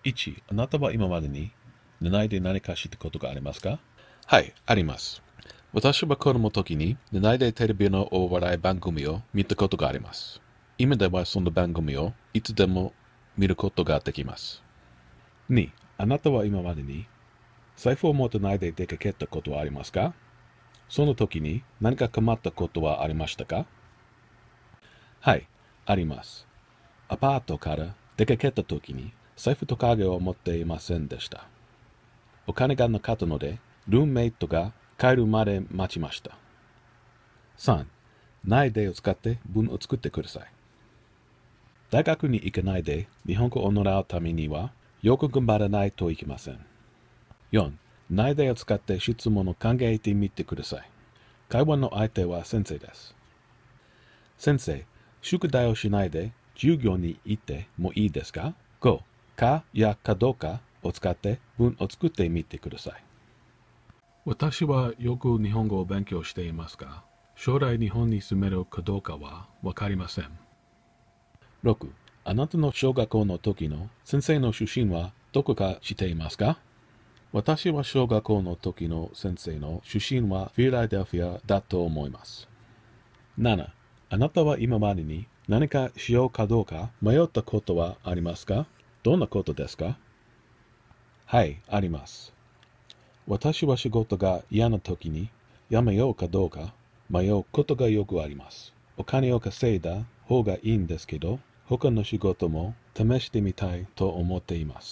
1、あなたは今までに寝で何かしたことがありますか？はい、あります。私は子供の時に寝でテレビのお笑い番組を見たことがあります。今ではその番組をいつでも見ることができます。2、あなたは今までに財布を持たないで出かけたことはありますか？その時に何か困ったことはありましたか？はい、あります。アパートから出かけた時に財布と鍵を持っていませんでした。お金がなかったので、ルームメイトが帰るまで待ちました。3、ないでを使って文を作ってください。大学に行かないで日本語を習うためには、よく頑張らないといけません。4、ないでを使って質問を考えてみてください。会話の相手は先生です。先生、宿題をしないで授業に行ってもいいですか？ 5、かやかどうかを使って文を作ってみてください。私はよく日本語を勉強していますが、将来日本に住めるかどうかはわかりません。6、あなたの小学校の時の先生の出身はどこか知っていますか？私は小学校の時の先生の出身はフィラデルフィアだと思います。7、あなたは今までに何かしようかどうか迷ったことはありますか？どんなことですか？はい、あります。私は仕事が嫌な時に辞めようかどうか迷うことがよくあります。お金を稼いだ方がいいんですけど、他の仕事も試してみたいと思っています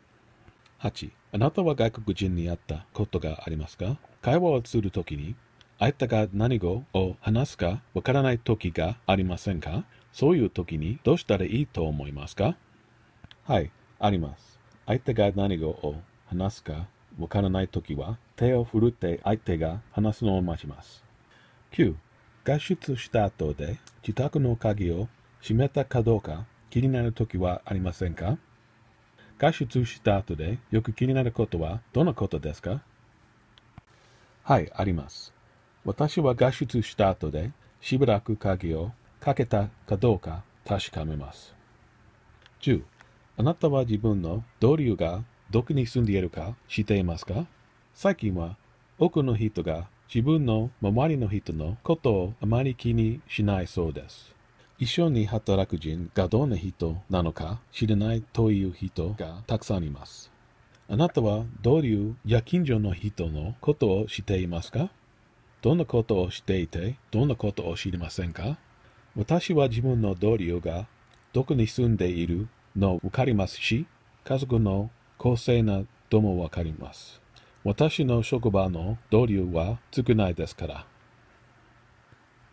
。8、あなたは外国人に会ったことがありますか？会話をするときに、相手が何語を話すかわからないときがありませんか？そういうときにどうしたらいいと思いますか？はい、あります。相手が何語を話すかわからないときは、手を振るって相手が話すのを待ちます。9、外出した後で自宅の鍵を閉めたかどうか気になるときはありませんか？外出した後でよく気になることはどんなことですか？はい、あります。私は外出した後でしばらく鍵をかけたかどうか確かめます。10、あなたは自分の同僚がどこに住んでいるか知っていますか？最近は多くの人が自分の周りの人のことをあまり気にしないそうです。一緒に働く人がどんな人なのか知らないという人がたくさんいます。あなたは同僚や近所の人のことを知っていますか？どんなことを知っていて、どんなことを知りませんか？私は自分の同僚がどこに住んでいるのわかりますし、家族の構成などもわかります。私の職場の同僚は少ないですから。